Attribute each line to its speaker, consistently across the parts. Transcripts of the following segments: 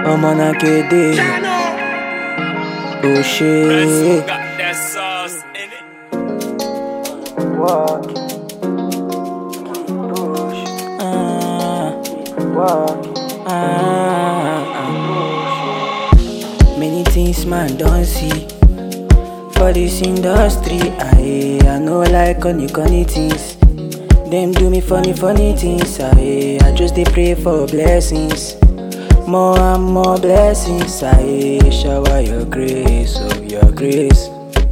Speaker 1: I'm on a KD. Oh shit.
Speaker 2: Got that sauce in it.
Speaker 1: Walk. Push. Walk. Many things man don't see for this industry. I know like funny things. Them do me funny things. I just dey pray for blessings. More and more blessings. Shower your grace, oh your grace.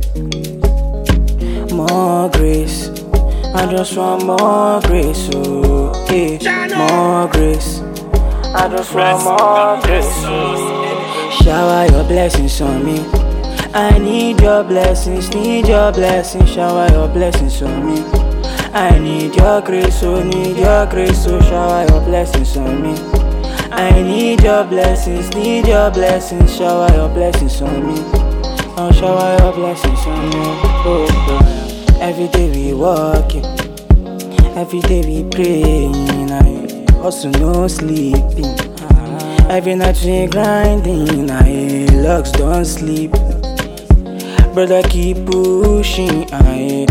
Speaker 1: More grace. I just want more grace, oh yeah. More grace. I just want more grace, oh. Shower your blessings on me. I need your blessings, shower your blessings on me. I need your grace, oh, shower your blessings on me. I need your blessings, shower your blessings on me. Oh, shower your blessings on me. Oh, every day we walking, every day we praying. I hustle no sleeping. Every night we grinding. Locks don't sleep. Brother keep pushing. I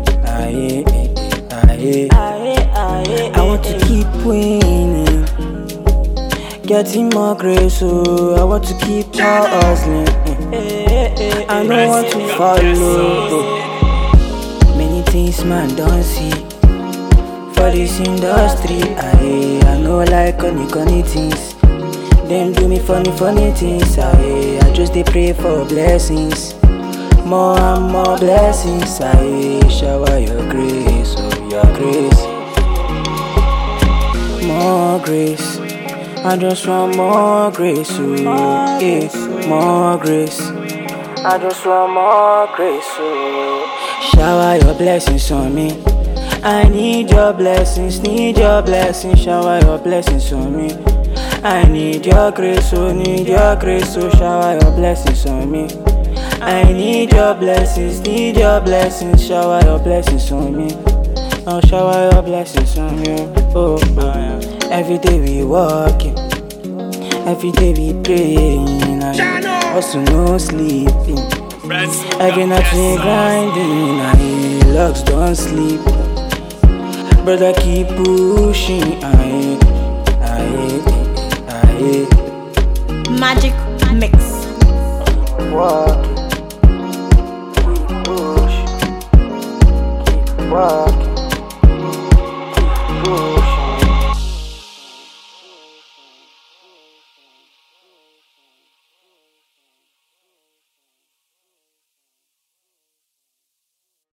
Speaker 1: want to keep winning, getting more grace, so I want to keep on hustling. I don't want to follow. Many things man don't see for this industry. I know like funny things. Them do me funny things. I just dey pray for blessings. More and more blessings. Shower your grace, oh your grace. More grace. I just want more grace, oh yeah. More grace. I just want more grace, oh. Shower your blessings on me. I need your blessings, shower your blessings on me. I need your grace, oh, shower your blessings on me. I need your blessings, shower your blessings on me. Oh, shower your blessings on me. Oh, yeah. Every day we walking, every day we praying. Also no sleeping. Every night we grinding. Locks don't sleep. Brother keep pushing.
Speaker 3: Magic Mix.
Speaker 1: Walk.